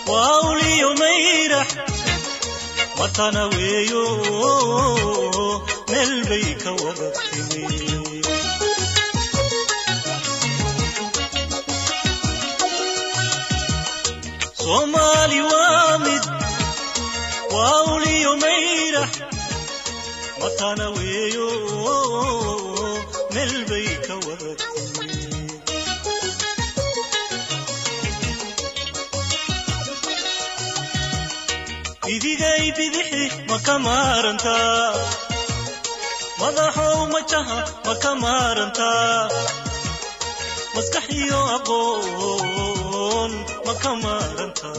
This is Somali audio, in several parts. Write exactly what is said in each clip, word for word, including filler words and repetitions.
واولي وميرح وطنويو نلبيك وضبطني صومالي وامد واولي وميرح وطنويو نلبيك وضبطني بديغي بديحي مكمارنتا مضحو مجها مكمارنتا مسكحيو أقون مكمارنتا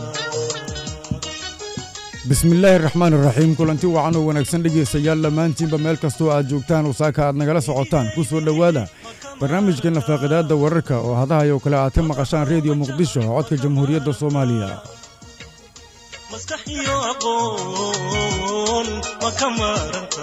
بسم الله الرحمن الرحيم كلنتي وعنو ونكسن dhegeystayaal lamaantiinba meel kasto aad joogtaan oo saaka aad nagala socotaan ku soo dhawaada barnaamijkeena faaqidaada wararka oo hadahayo kala aad ka maqashaan radio Muqdisho codka Jamhuuriyadda Soomaaliya مسكحيو أقون مكمارنتا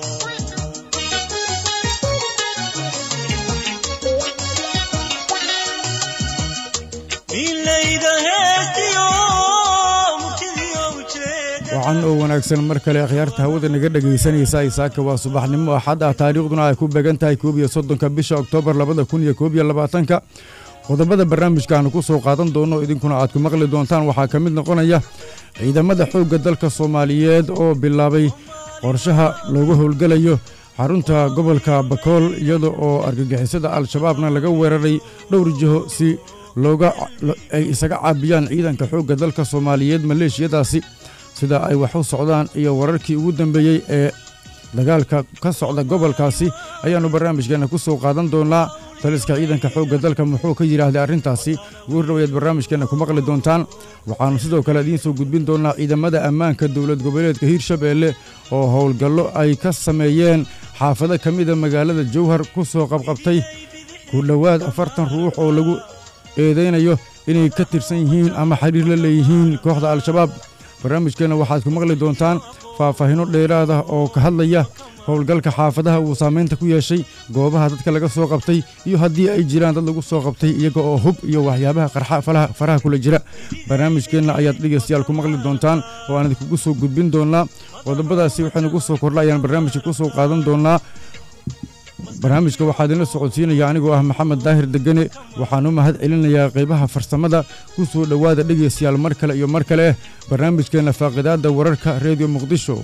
waxaan oo wanaagsan mar kale akhyaarta hawada naga dhageysanaysa isaaka waa subaxnimo axad ah taariikhduna ay ku beegan tahay koob iyo soddonka bisha Oktoobar labada kun iyo koob iyo labaatanka qodobada barnaamijkan ku soo qaadan doono idinkuna aad ku maqli doontaan waxaa kamid noqonaya ciidamada xoogga dalka Soomaaliyeed oo bilaabay qorshaha loogu howlgalayo xarunta gobolka Bakool iyadoo oo argagixisada al-shabaabna laga weeraray dhowr jiho si looga ay isaga caabiyaan ciidanka xoogga dalka Soomaaliyeed maleeshiyadaasi sida ay wax u socdaan iyo wararkii ugu dambeeyay ee dagaalka ka socda gobolkaasi ayaanu barnaamijkeena ku soo qaadan doonaa taliska ciidanka xoogga dalka muxuu ka yiraahday arrintaasi guurdhaweed barnaamijkeena ku maqli doontaan waxaanu sidoo kale idiin soo gudbin doonaa ciidamada ammaanka dawlad goboleedka Hiirshabeelle oo howlgallo ay ka sameeyeen xaafado kamid ah magaalada Jowhar ku soo qabqabtay ku dhawaad afartan ruux oo lagu eedeynayo inay ka tirsan yihiin ama xiriir la leeyihiin kooxda al-shabaab barnaamijkeena waxaad ku maqli doontaan faahfaahino dheeraad ah oo ka hadlaya howlgalka xaafadaha uu saameynta ku yeeshay goobaha dadka laga soo qabtay iyo haddii ay jiraan dad lagu soo qabtay iyaga oo hub iyo waxyaabaha qarxa falaha faraha kula jira barnaamijkeena ayaad dhegeystayaal ku maqli doontaan oo aan idinku soo gudbin doonaa qodobadaasi waxaan ugu soo kordhayaan barnaamijka ku soo qaadan doonaa barnaamijka waxaa idinla socodsiinaya anigoo ah Maxamed Daahir Degane waxaan u mahad celinayaa qaybaha farsamada ku soo dhawaada dhegeystayaal mar kale iyo mar kale barnaamijkeena faaqidaada wararka radio Muqdisho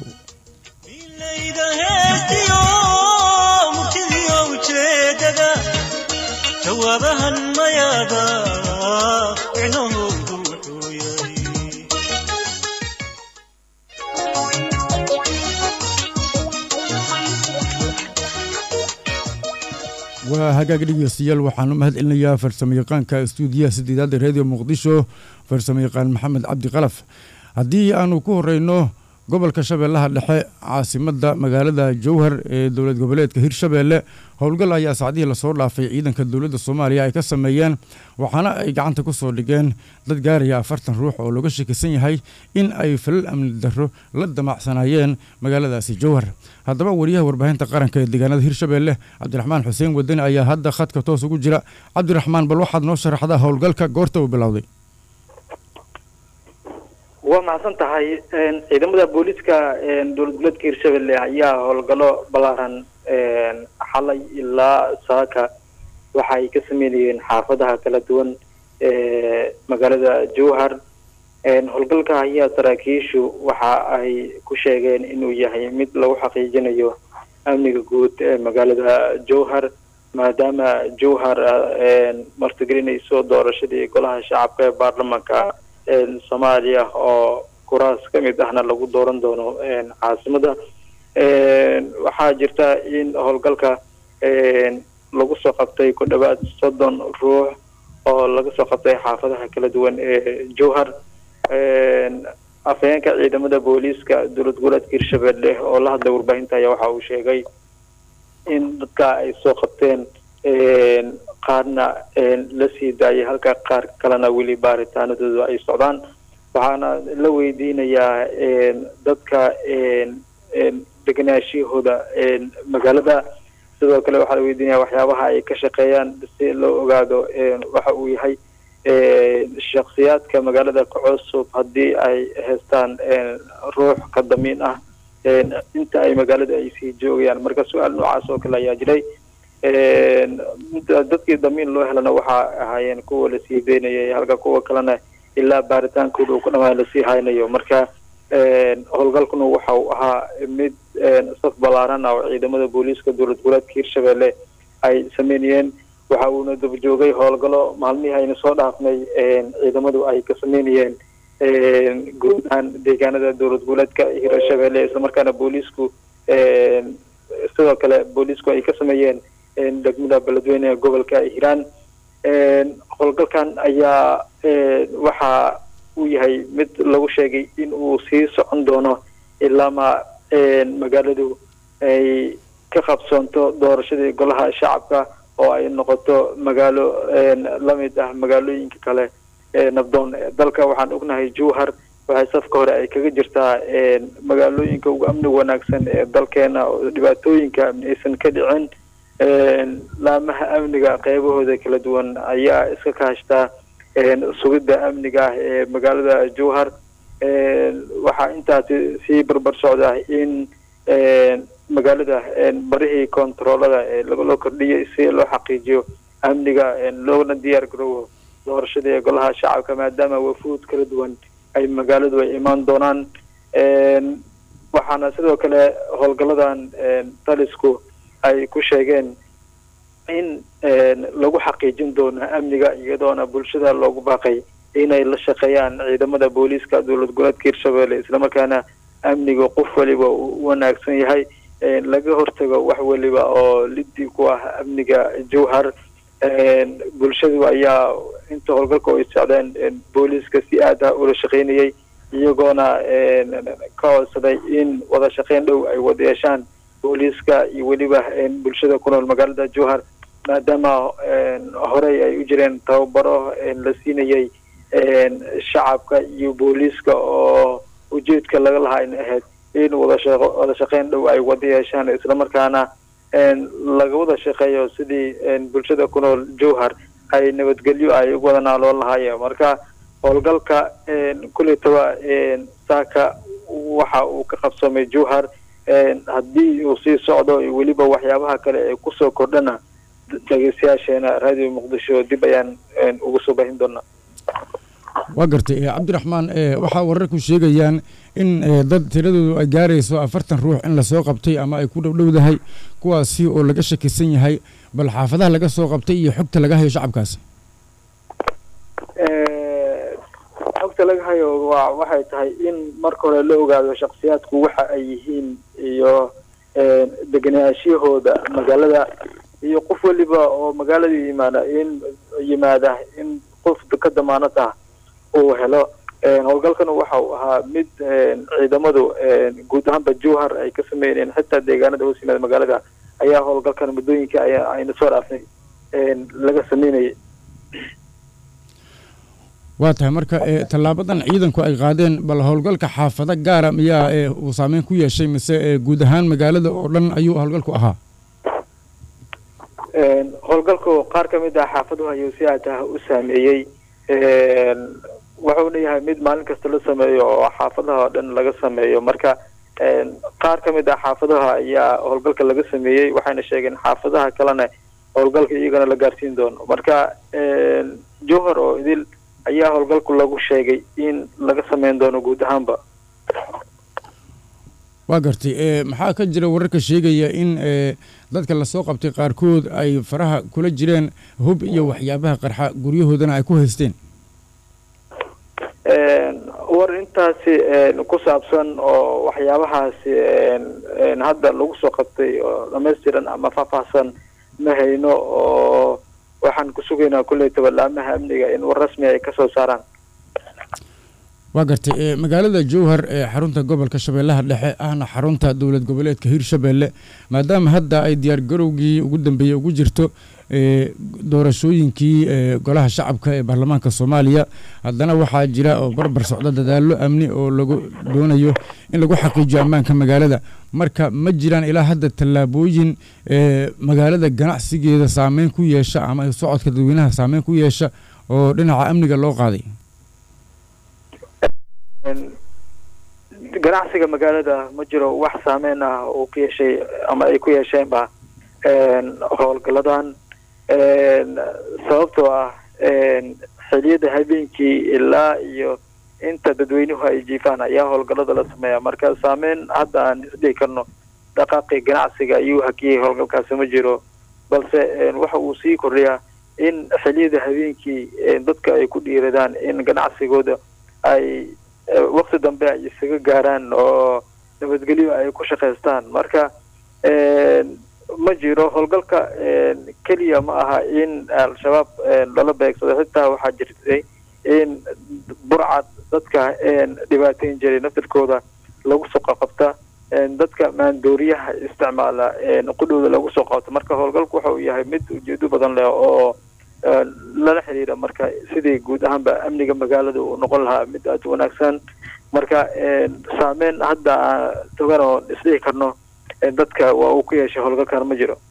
جوابها الميادة عنه وهاجاك dhegeystayaal waxaan u mahad celinayaa farsamayaqaanka stuudiyaha sideedaad radio Muqdisho farsamayaqaan Maxamed Cabdi Qalaf hadii aanu ku horeyno gobolka Shabeellaha Dhexe caasimadda magaalada Jowhar ee dawlad goboleedka Hiirshabeelle howlgal ayaa saacadii la soo dhaafay ciidanka dawladda Soomaaliya ay ka sameeyeen waxaana ay gacanta ku soo dhigeen dad gaaraya afartan ruux oo laga shakisan yahay in ay falal amni darro la damacsanayeen magaaladaasi Jowhar haddaba wariyaha warbaahinta qaranka ee deegaanada Hiirshabeelle Cabdiraxmaan Xuseen Wadani ayaa hadda khadka toos ugu jira Cabdiraxmaan bal waxaad noo sharaxdaa howlgalka goorta uu bilowday وما سنتهاي إذا مدة بوليسكا دول بلاد كيرشبل يا هالقلو بلارن حلا إلا ساكا وحي كسميلين حافظها كلا دون مقالة جوهر هالقلكا هي تراكيشو وحا أي كشيغين إنو يهي مثل حقيقين يو أمني قود مقالة جوهر ما دام جوهر مرتقرين يسو دور شدي كلها شعب بارلمانكا Soomaaliya oo kuraas kamid ahna lagu dooran doono caasimada waxaa jirta in howlgalka lagu soo qabtay ku dhawaad soddon ruux oo laga soo qabtay xaafadaha kala duwan ee Jowhar afayeenka ciidamada booliiska dawlad goboleedka Hiirshabeelle oo la hadlay warbaahinta ayaa waxa uu sheegay in dadka ay soo qabteen qaarna la sii daayay halka qaar kalena wili baaritaanadooda ay socdaan waxaana la weydiinayaa dadka deganaashihooda magaalada sidoo kale waxa la weydiinayaa waxyaabaha ay ka shaqeeyaan si loo ogaado waxa uu yahay shakhsiyaadka magaalada ka cusub haddii ay haystaan ruux ka damiin ah inta ay magaalada ay sii joogayaan. marka su-aal noocaas oo kale ayaa jiray. dadkii damiin loo helana waxaa ahaayeen kuwa lasii deynayay, halka kuwa kalena ilaa baaritaankooda uu ku dhamaan lasii haynayo. marka howlgalkuna waxa uu ahaa mid saf balaaran ah oo ciidamada booliiska dowlad goboleedka hirshabelle ay sameynayeen. waxa uuna daba joogay howlgalo maalmihii ayna soo dhaafnay ciidamadu ay ka sameynayeen guud ahaan deegaanada dowlad goboleedka hirshabelle, islamarkaana booliisku sidoo kale booliisku ay ka sameeyeen degmada beledweyne gobolka hiiraan. howlgalkan ayaa waxa uu yahay mid lagu sheegay in uu sii socon doono ilaama magaaladu ay ka qabsoonto doorashadii golaha shacabka oo ay noqoto magaalo lamid ah magaalooyinka kale nabdoon dalka. waxaan ognahay jowhar waxay safka hore ay kaga jirtaa magaalooyinka ugu amniga wanaagsan ee dalkeena oo dhibaatooyinka amni aysan ka dhicin. laamaha amniga qaybahooda kala duwan ayaa iska kaashtaa sugidda amniga ah ee magaalada jowhar. waxaa intaasi sii barbar socda in magaalada barihii kontaroolada ee loo kordhiyay si loo xaqiijiyo amniga loona diyaar garoobo doorashadii golaha shacabka, maadaama wafuud kala duwan ay magaaladu ay imaan doonaan. waxaana sidoo kale howlgaladan talisku ay ku sheegeen in lagu xaqiijin doono amniga, iyadoona bulshada loogu baaqay inay la shaqeeyaan ciidamada booliiska dowlad goboleedka hirshabelle, islamarkaana amniga qof waliba uu wanaagsan yahay, laga hortago wax waliba oo liddi ku ah amniga jowhar. bulshadu ayaa inta howlgalka ay socdeen booliiska si aad ah ula shaqeynayay, iyagoona ka codsaday in wada shaqeyn dhow ay wada yeeshaan booliiska iyo weliba bulshada ku nool magaalada jowhar, maadaama horey ay u jireen tababaro la siinayay shacabka iyo booliiska oo ujeedka laga lahaa in ahayd in wada shaqo wada shaqeyn dhow ay wada yeeshaan, islamarkaana laga wada shaqeeyo sidii bulshada ku nool jowhar ay nabadgelyo ay ugu wada naaloon lahaayeen. marka howlgalka kulitaba saaka waxa uu ka qabsoomay jowhar. haddii uu sii socdo weliba waxyaabaha kale ee kusoo kordhana dhegeystayaasheena raadiyo muqdisho dib ayaan ugu soo baahin doonaa. waa gartay cabdiraxmaan, waxaa wararku sheegayaan in dad tiradoodu ay gaarayso afartan ruux in lasoo qabtay ama ay ku dhowdhowdahay kuwaasi oo laga shakisan yahay, bal xaafadaha laga soo qabtay iyo xogta laga hayo shacabkaasi. xogta laga hayo waa waxay tahay in marka hore la ogaado shakhsiyaadku waxa ay yihiin iyo deganaashiyahooda magaalada, iyo qof waliba oo magaalada yimaada in yimaada in qof ka damaanad ah uu helo. howlgalkana waxa uu ahaa mid ciidamadu guud ahaanba jowhar ay ka sameynayeen, xitaa deegaanada hoos yimaada magaalada ayaa howlgalkan muddooyinka ayna soo dhaafnay laga sameynayay. waa tahay marka tallaabadan ciidanku ay qaadeen, bal howlgalka xaafado gaara miyaa uu saameyn ku yeeshay mise guud ahaan magaalada oo dhan ayuu howlgalku ahaa? howlgalku qaar ka mid ah xaafaduhu ayuu si aad ah u saameeyey. wuxuuna yahay mid maalin kasta la sameeyo oo xaafadaha oo dhan laga sameeyo. marka qaar ka mid ah xaafadaha ayaa howlgalka laga sameeyey, waxayna sheegeen xaafadaha kalena howlgalka iyagana la gaarsiin doono. marka jowhar oo idil ayaa howlgalku lagu sheegay in laga sameyn doono guud ahaanba. waa gartay, maxaa ka jira wararka sheegaya in dadka lasoo qabtay qaarkood ay faraha kula jireen hub iyo waxyaabaha qarxa guryahoodana ay ku haysteen? war intaasi ku saabsan oo waxyaabahaasi hadda lagu soo qabtay oo dhamaystiran ama faahfaahsan ma hayno, oo waxaan ku sugaynaa kuleytaba laamaha amniga in war rasmi ay ka soo saaraan. waa gartay, magaalada jowhar ee xarunta gobolka shabeellaha dhexe ahna xarunta dowlad goboleedka hirshabelle, maadaama hadda ay diyaar garowgii ugu dambeeyey ugu jirto doorashooyinkii golaha shacabka ee baarlamaanka Soomaaliya, haddana waxaa jira oo barbar socda dadaallo amni oo lagu doonayo in lagu xaqiijiyo ammaanka magaalada. marka ma jiraan ilaa hadda tallaabooyin magaalada ganacsigeeda saameyn ku yeesha ama socodka dadweynaha saameyn ku yeesha oo dhinaca amniga loo qaaday ganacsiga magaalada ma jiro wax saameyn ah oo ku yeeshay ama ay ku yeesheenba howlgaladan sababtoo ah xilliyada habeenkii ilaa iyo inta dadweynuhu ay jiifaan ayaa howlgalada la sameeya marka saameyn hadda aan isdhihi karno dhaqaaqii ganacsiga ayuu hakiyey howlgalkaasi ma jiro balse waxa uu sii kordhiyaa in xilliyada habeenkii dadka ay ku dhiiradaan in ganacsigooda ay waqti dambe ay isaga gaaraan oo nabadgelyo ay ku shaqaystaan marka ma jiro howlgalka keliya ma aha in al-shabaab lala beegsado xitaa waxaa jirtay in burcad dadka dhibaateyn jiray naftirkooda lagu soo qabta dadka maandooriyaha isticmaala qudhooda lagu soo qabto marka howlgalku waxa uu yahay mid ujeedo badan leh oo lala xiriira marka sidii guud ahaanba amniga magaalada uu noqon lahaa mid aad u wanaagsan marka saameyn hadda togan oo isdhihi karno dadka waa uu ku yeeshay howlgalkan ma jiro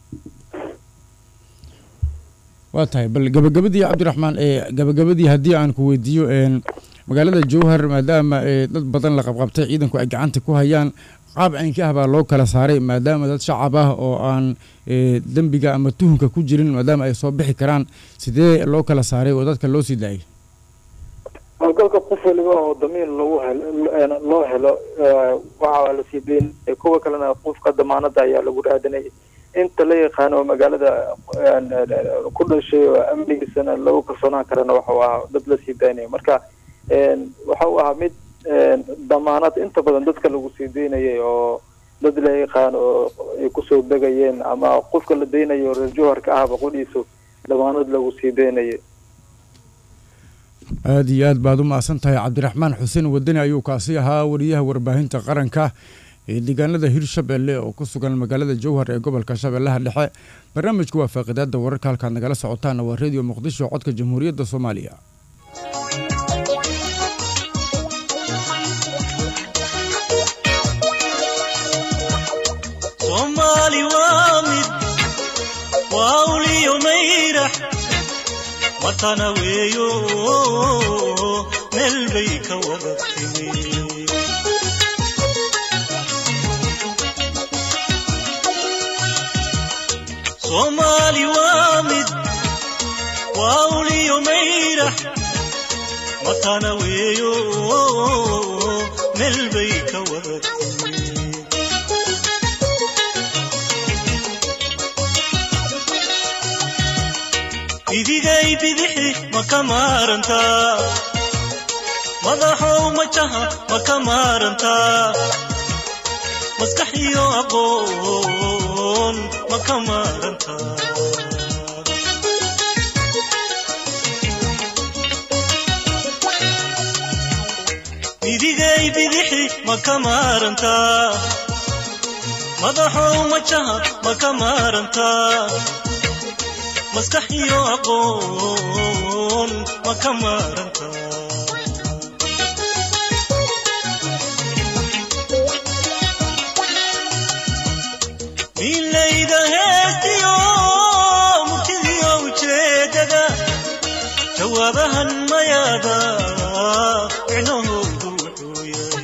waa tahay bal gabagabadii cabdiraxmaan ee gabagabadii haddii aan ku weydiiyo magaalada jowhar maadaama dad badan la qabqabtay ciidanku ay gacanta ku hayaan qaab caynka ah baa loo kala saaray maadaama dad shacab ah oo aan dembiga ama tuhunka ku jirin maadaama ay soo bixi karaan sidee loo kala saaray oo dadka loo sii daayay howlgalka qof waliba oo damiin lagu helo loo helo waxaa la sii deyn kuwa kalena qofka damaanada ayaa lagu raadinayay inta la yaqaano magaalada ku dhashay oo amnigiisana lagu kalsoonaan karana waxa uu ahaa dad la sii daynaya marka waxa uu ahaa mid damaanad inta badan dadka lagu sii deynayay oo dad la yaqaan oo ay kusoo degayeen ama qofka la deynayo reer jowharka ahba qudhiisu damaanad lagu sii deynayay aad iyo aad baad u mahadsan tahay cabdiraxmaan xuseen wadani ayuu kaasi ahaa wariyaha warbaahinta qaranka ee deegaanada hirshabelle oo ku sugan magaalada jowhar ee gobolka shabeellaha dhexe barnaamijku waa faaqidaada wararka halkaad nagala socotaana waa radio muqdisho codka jamhuuriyadda soomaaliya soomaali waa mid waa uliyo mayrax watana weeyo meel bay ka wada timi soomaali waa mid waa uliyo mayrax watana weeyo meel bay ka wada timi idigay bidixi ma ka maarantaa madaxow majaha ma ka maarantaa maskax iyo aqoon ma ka maarantaa idigay bidixi ma ka maarantaa madaxow majaha ma ka maarantaa maskax iyo aqoon ma ka maarantaa milayda heestiyo murtidiyo ujeedada jawaabahan mayaada micnahoodu wuxuu yahay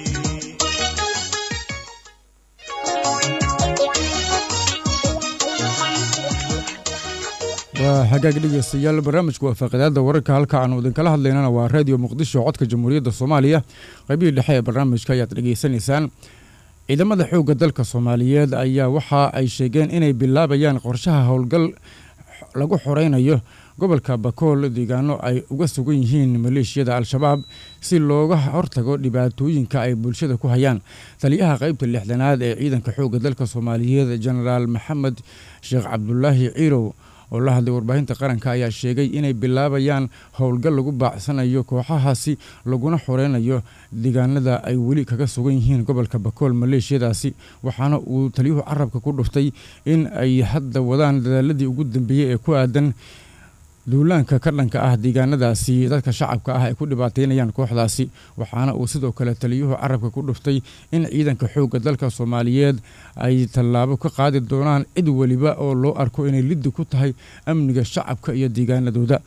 hagaag dhegeystayaal barnaamijku waa faaqidaada wararka halka aanu idinkala hadlaynana waa radio muqdisho codka jamhuuriyadda soomaaliya qaybihii dhexe ee barnaamijka ayaad dhegeysanaysaan ciidamada xoogga dalka soomaaliyeed ayaa waxa ay sheegeen inay bilaabayaan qorshaha howlgal lagu xoreynayo gobolka bakool deegaano ay uga sugan yihiin maleeshiyada al-shabaab si looga hortago dhibaatooyinka ay bulshada ku hayaan taliyaha qaybta lixdanaad ee ciidanka xoogga dalka soomaaliyeed jenaraal maxamed sheekh cabdulaahi ciirow oo la hadlay warbaahinta qaranka ayaa sheegay inay bilaabayaan howlgal lagu baacsanayo kooxahaasi laguna xoreynayo deegaanada ay weli kaga sugan yihiin gobolka bakool maleeshiyadaasi waxaana uu taliyuhu carabka ku dhuftay in ay hadda wadaan dadaaladii ugu dambeeyey ee ku aadan duulaanka ka dhanka ah deegaanadaasi dadka shacabka ah ay ku dhibaateynayaan kooxdaasi waxaana uu sidoo kale taliyuhu carabka ku dhuftay in ciidanka xoogga dalka soomaaliyeed ay tallaabo ka qaadi doonaan cid weliba oo loo arko inay liddi ku tahay amniga shacabka iyo deegaanadooda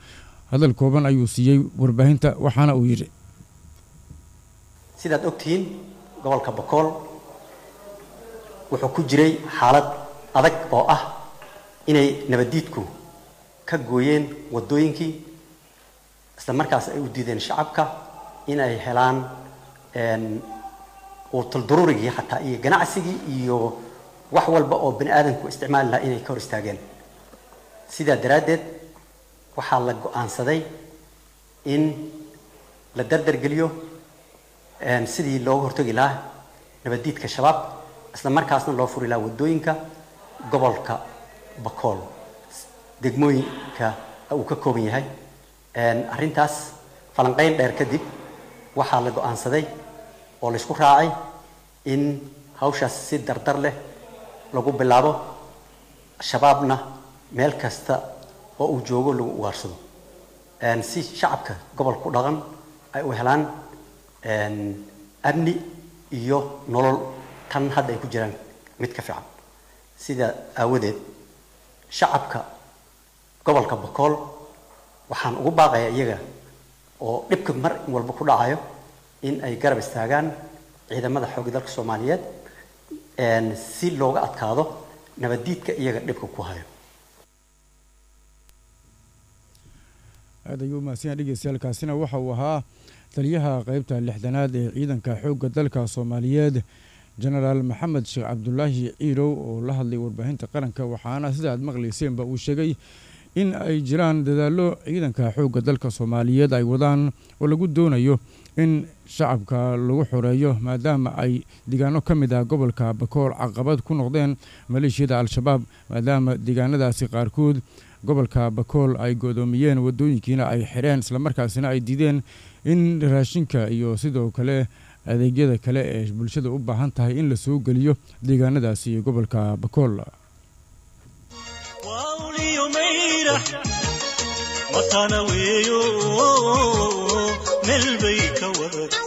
hadal kooban ayuu siiyey warbaahinta waxaana uu yidhi sidaad ogtihiin gobolka Bakool wuxuu ku jiray xaalad adag oo ah inay nabadiidku ka gooyeen wadooyinkii isla markaas ay u diideen shacabka inay helaan een oo taldarurigii xataa iyo ganacsigii iyo wax walba oo bani aadamku isticmaal lahaa inay ka hor istaageen sida daraadeed waxaa la go'aansaday in la dardar geliyo een sidii looga hortagi lahaa nabadiidka shabaab isla markaasna loo furi lahaa wadooyinka gobolka Bakool degmooyinka uu ka kooban yahay een arintaas falanqeyn dheer kadib waxaa la go'aansaday oo la isku raacay in hawshaas si dardar leh lagu bilaabo shabaabna meel kasta oo uu joogo lagu ugaarsado een si shacabka gobolka ku dhaqan ay u helaan een amni iyo nolol tan hadda ay ku jiraan mid ka fiican sida aawadeed shacabka gobolka Bakool waxaan ugu baaqayaa iyaga oo dhibka mar walba ku dhacayo in ay garab istaagaan ciidamada xoogga dalka Soomaaliyeed een si looga adkaado nabadiidka iyaga dhibka ku hayo aadayu maasiin dhigaysalkaasina waxa uu ahaa taliyaha qaybta lixdanaad ee ciidanka xoogga dalka Soomaaliyeed General Maxamed Sheekh Cabdullaahi Ciirow oo la hadlay warbaahinta qaranka waxaana sida aad maqlayseenba uu sheegay in ay jiraan dadaallo ciidanka xoogga dalka Soomaaliyeed ay wadaan oo lagu doonayo in shacabka lagu xoreeyo maadaama ay deegaano ka mid ah gobolka Bakool caqabad ku noqdeen maleeshiyada al-shabaab maadaama deegaanadaasi qaarkood gobolka Bakool ay godoomiyeen wadooyinkiina ay xireen isla markaasina ay diideen in raashinka iyo sidoo kale adeegyada kale ee bulshada u baahan tahay in la soo geliyo deegaanadaasi gobolka Bakool matana weeyo meel bay ka wadatay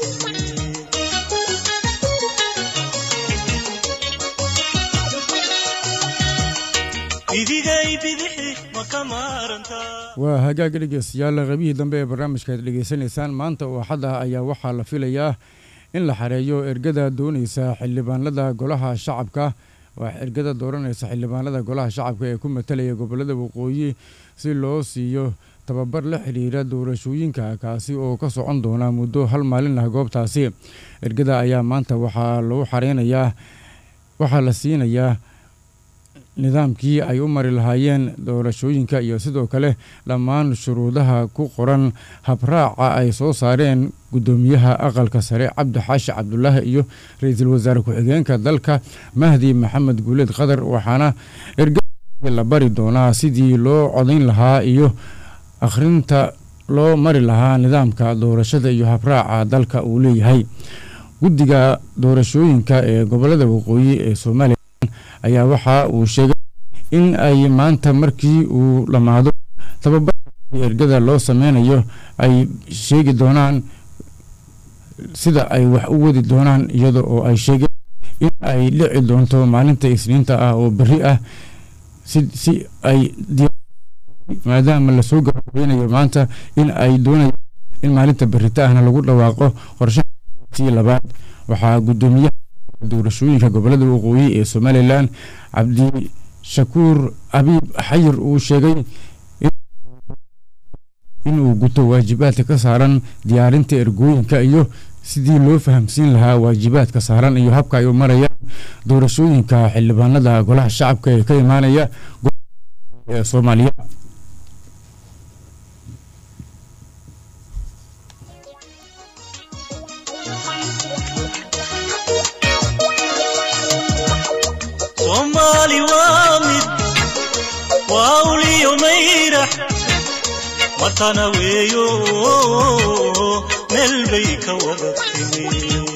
idigay bidixi ma ka maaranta waa hagaag dhegeystayaal qaybihii dambe ee barnaamijka aad dhageysanaysaan maanta oo xad ah ayaa waxaa la filayaa in la xareeyo ergada doonaysa xildhibaanada golaha shacabka waa ergada dooranaysa xildhibaanada golaha shacabka ee ku matalaya gobolada waqooyi si loo siiyo tababar la xiriira doorashooyinka kaasi oo ka socon doona muddo hal maalin ah goobtaasi ergada ayaa maanta waxaa lagu xareynayaa waxaa la siinayaa nidaamkii ay u mari lahaayeen doorashooyinka iyo sidoo kale dhammaan shuruudaha ku qoran habraaca ay soo saareen gudoomiyaha aqalka sare Cabdi Xaashi Cabdullaahi iyo ra'iisul wasaare ku-xigeenka dalka Mahdi Maxamed Guuleed Qadar waxaana ergada la bari doonaa sidii loo codayn lahaa iyo akhrinta loo mari lahaa nidaamka doorashada iyo habraaca dalka uu leeyahay guddiga doorashooyinka ee gobolada waqooyi ee Soomaaliya ayaa waxa uu sheegay in ay maanta markii uu dhamaado tababarka ergada loo sameynayo ay sheegi doonaan sida ay wax u wadi doonaan iyadoo oo ay sheegeen in ay dhici doonto maalinta Isniinta ah oo bari ah si si ay maadaama la soo gabagabeynayo maanta in ay doonayaan in maalinta barita ahna lagu dhawaaqo qorshaha labaad waxaa gudoomiyaha doorashooyinka gobolada waqooyi ee Soomaaliland Cabdi Shakuur Abiib Xayir uu sheegay in uu guto waajibaadka ka saaran diyaarinta ergooyinka iyo sidii loo fahamsiin lahaa waajibaadka saaran iyo habka ay u marayaan doorashooyinka xildhibaanada golaha shacabka ee ka imaanaya ee Soomaaliya Somali wamid wawli yumayra matana weeyo meel bay ka wadatay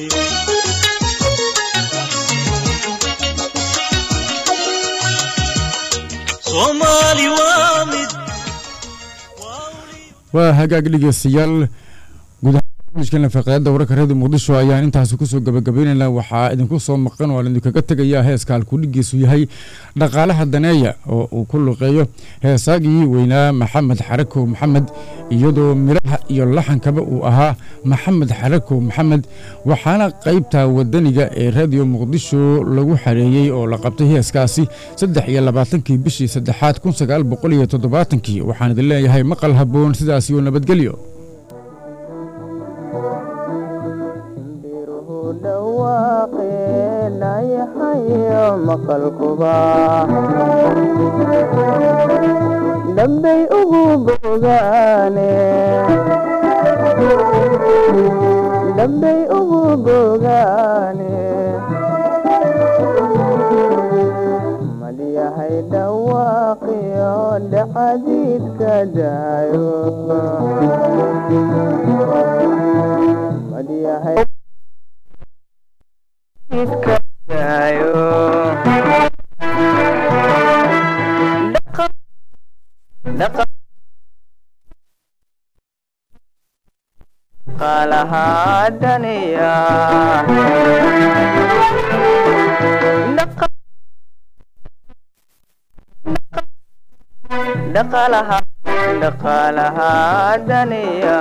Somali wamid waa hagaag dhegeystayaal gudaha barnaamijkan faqeeyada wararka reer Muqdisho ayaan intaas ku soo gabagabeynayna waxaa idinku soo maqan oo idinku kaga tagaya heeska halkuuligiisu yahay dhaqaalaha daneeya oo uu ku luqeeyo heesaagii weynaa Maxamed Xarakow Maxamed iyadoo miraha iyo laxankaba uu ahaa Maxamed Xarakow Maxamed waxaana qaybta wadaniga ee radio Muqdisho lagu xareeyay oo la qabtay heeskaasi saddex iyo labaatan-kii bishii saddexaad kun sagaal boqol iyo toddobaatan-kii waxaan idin leeyahay maqal haboon sidaas iyo nabadgelyo maqalkuba dambay ugu bogaane dambay ugu bogaane maliyahay dhawaaqiyo dhacadiidka daayo maliyahay dhaqaalaha daniya dhaqaalaha dhaqaalaha daniya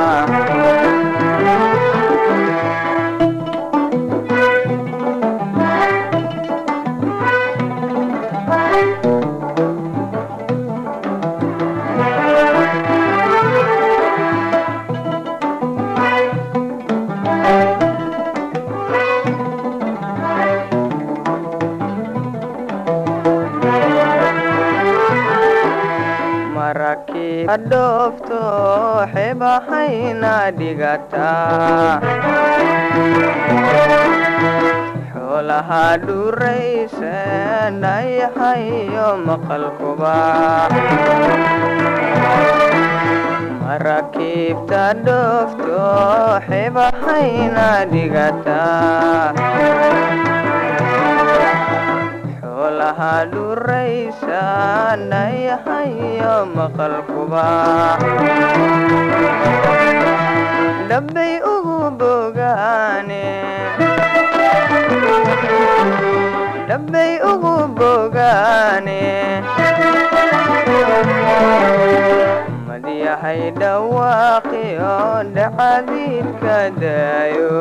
adofto xebahayna dhigata xoolaha dhuraysan ayahayo maqalkuba marakiibta dhofto xebahayna dhigata xoolaha dhuraysan ayahayo maqalkuba dhabbay ugu bogaane dhabbay ugu bogaane madiyahay dhawaaqiyo dhacadiidka daayo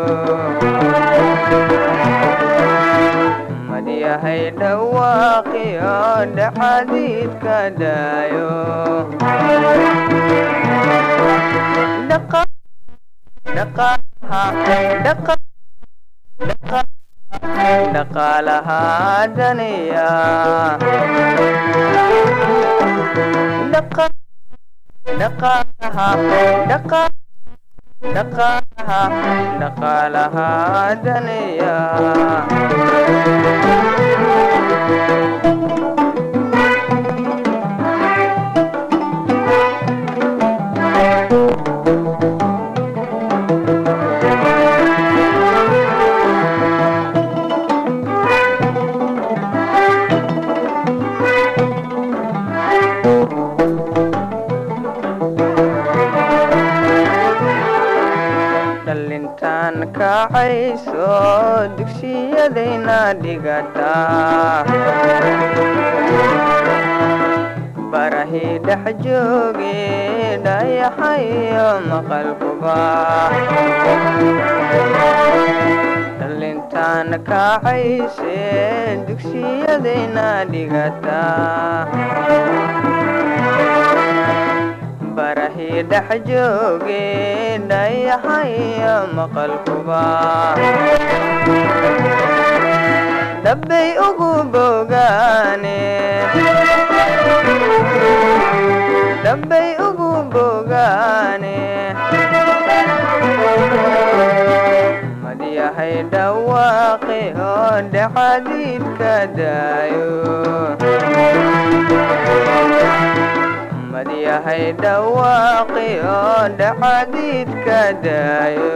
madiyahay dhawaaqiyo dhacadiidka daayo dhaqaalaha daniya dhaqaalaha daniya kacayso dugsiyadayna dhigata barahi dhex jooge dhayahayo maqalkuba dhalintaan kacayse dugsiyadayna dhigata barahi dhex jooge dhayahayo maqalkuba dhabbay ugu bogaane dhabbay ugu bogaane madiyahay dhawaaqi oo dhacadiidka daayo madiyahay dhawaaqi oo dhacadiidka daayo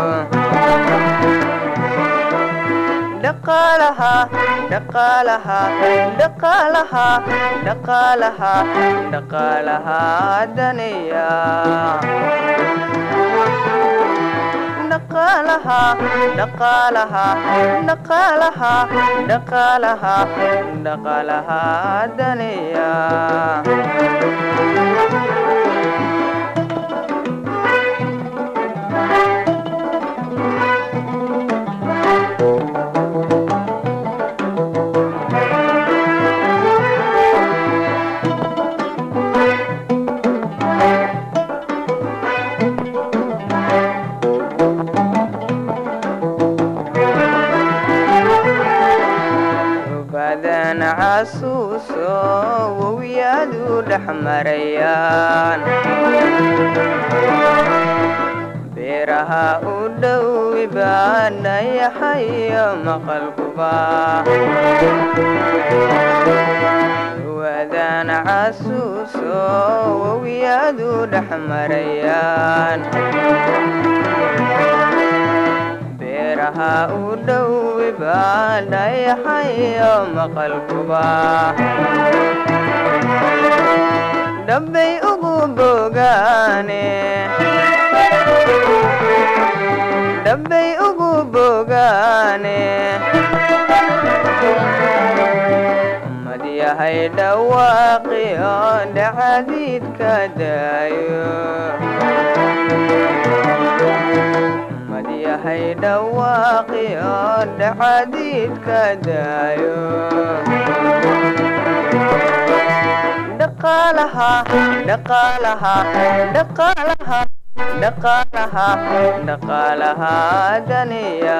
dhaqaalaha dhaqaalaha dhaqaalaha dhaqaalaha dhaqaalaha daniya dhaqaalaha dhaqaalaha dhaqaalaha dhaqaalaha dhaqaalaha daniya casuuso wawiyadu dhexmarayaan beeraha u dhowi baanayahayo maqalkuba wadaan casuuso wawiyadu dhexmarayaan beeraha u dhowi baanayahayo maqalkuba dhabbay ugu bogaane dhabbay ugu bogaane ummad yahay dhawaaqi oo dhacadiidka daayo yahay dhawaaqi oo dhacadiidka daayo dhaqaalaha dhaqaalaha dhaqaalaha dhaqaalaha dhaqaalaha daniya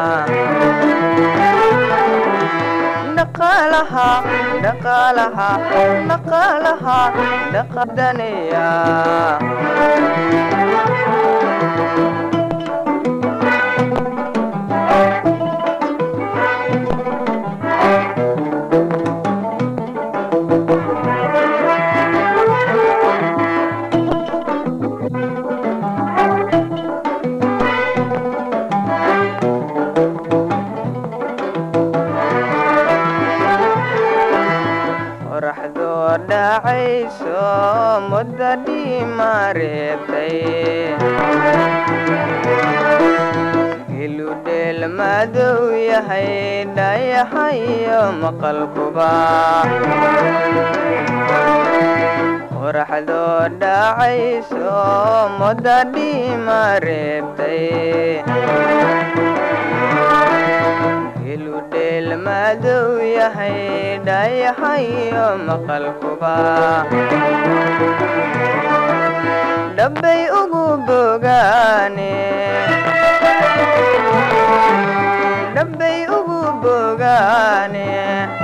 dhaqaalaha dhaqaalaha dhaqaalaha dhaqadaniya dhacayso mudda dhimareebtay giludheel madow yahay dhayahayo maqalkuba qoraxdoo dhacayso mudda dhimareebtay giludheel madow yahay dhayahayo maqalkuba dhabbay ugu bogaane dhabbay ugu bogaane